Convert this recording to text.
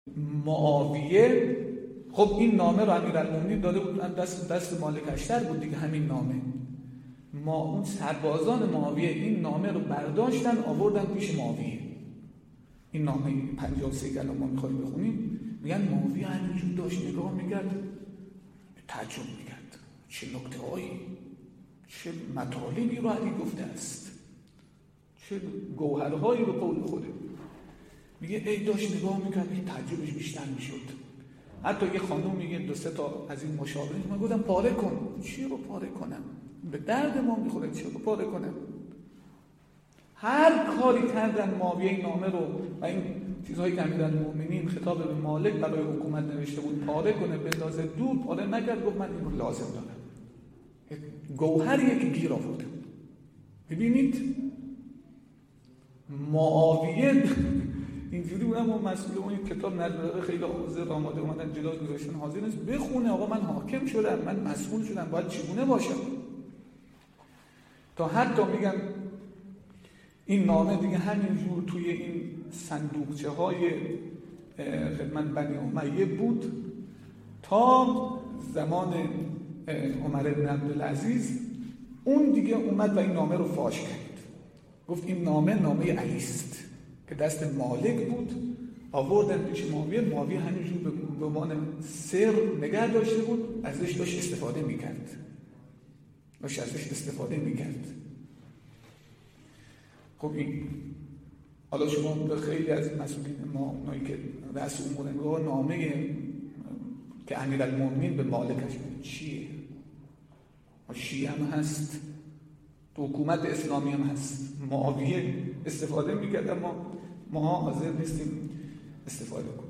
معاویه خب این نامه رو امیرالمومنین داده بود دست مالک اشتر بود دیگه، همین نامه. اون سربازان معاویه این نامه رو برداشتن آوردن پیش معاویه. این نامه 53 که الان ما می‌خوایم بخونیم، میگن معاویه همینجور داشت نگاه می‌کرد، تعجب می‌کرد چه نکته‌هایی، چه مطالبی رو علی گفته است، چه گوهرهایی رو قول خوده. میگه ای داشت نگاه می‌کرد، این تعجبش بیشتر می‌شد. حتی یه خانم میگه 2-3 تا از این مشاورین من گفتم پاره کن. چی رو پاره کنم؟ به درد ما میخوره، چی رو پاره کنم؟ هر کاری کردن معاویه این نامه رو و این چیزهایی که امیرالمومنین خطاب به مالک برای حکومت نوشته بود پاره کنه، بندازه دور، پاره نکرد. گفت من اینو لازم دارم. گوهریه که گیر آورده. ببینید معاویه اینجوری بودم و مسئول اون کتاب نداره، خیلی حاضر آماده اومدن جلوش گذاشتن، حاضر نیست بخونه آقا من حاکم شدم، من مسئول شدم، باید چگونه باشم. تا حتی میگن این نامه دیگه همینجور توی این صندوقچه های خدمت بنی امیه بود تا زمان عمر بن عبدالعزیز. اون دیگه اومد و این نامه رو فاش کرد، گفت این نامه علی است که دست مالک بود، آوردن پیش معاویه. معاویه همینجور به عنوان سر نگه داشته بود، ازش داشت استفاده میکرد. خب این حالا شما به خیلی از مسئولین ما اونایی که رأس امور نگاه نامه که امیرالمومنین به مالکش چیه؟ شیعه هم هست، تو حکومت اسلامی هم هست. معاویه استفاده میکرد، ما حاضر نیستیم استفاده کنیم.